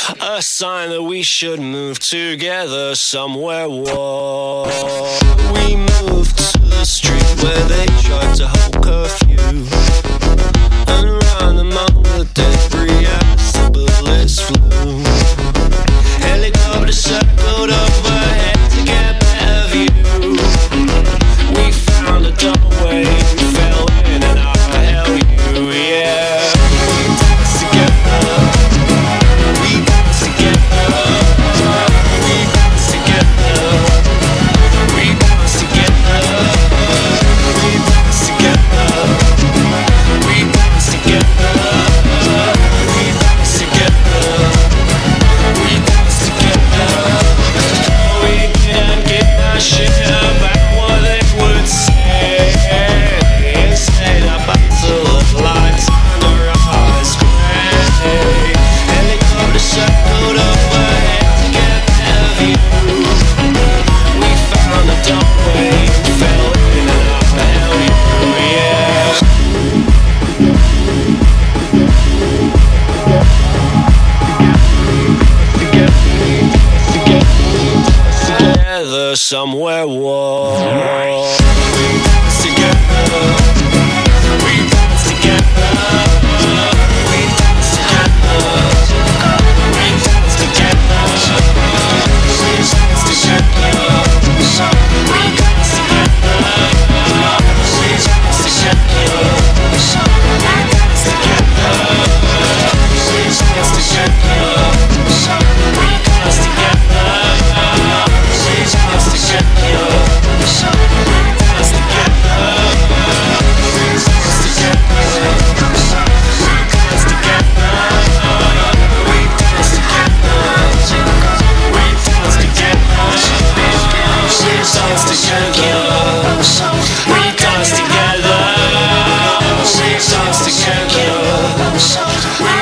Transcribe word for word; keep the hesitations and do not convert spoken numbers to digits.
A sign that we should move together somewhere warm. We moved to the street where they tried to hold curfew, and around among the debris as the bullets flew. Helicopter circled overhead to get better view. We found a doorway and fell in and I held you, yeah. We danced together. We danced together. We danced together. We danced together. We danced together. We danced together. We danced together. We danced together. We didn't give a shit about what they would say. Instead, a battle of lights under our eyes gray. Helicopter circled overhead to get better view. We found a doorway and fell in and I held you, yeah. Together somewhere warm. We dance together. We dance together. We dance together. We dance together. We dance together. We dance together. We dance together. We dance together. We dance together. We dance together. We